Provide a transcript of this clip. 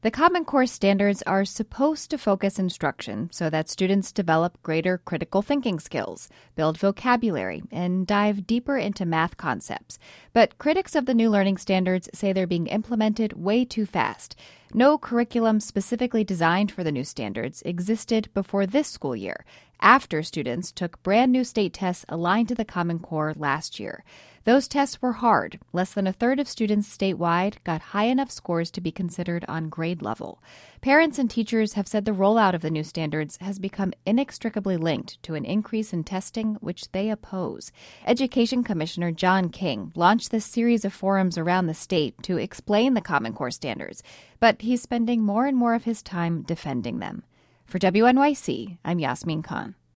The Common Core standards are supposed to focus instruction so that students develop greater critical thinking skills, build vocabulary, and dive deeper into math concepts. But critics of the new learning standards say they're being implemented way too fast. No curriculum specifically designed for the new standards existed before this school year, after students took brand new state tests aligned to the Common Core last year. Those tests were hard. Less than a third of students statewide got high enough scores to be considered on grade level. Parents and teachers have said the rollout of the new standards has become inextricably linked to an increase in testing, which they oppose. Education Commissioner John King launched this series of forums around the state to explain the Common Core standards, but he's spending more and more of his time defending them. For WNYC, I'm Yasmin Khan.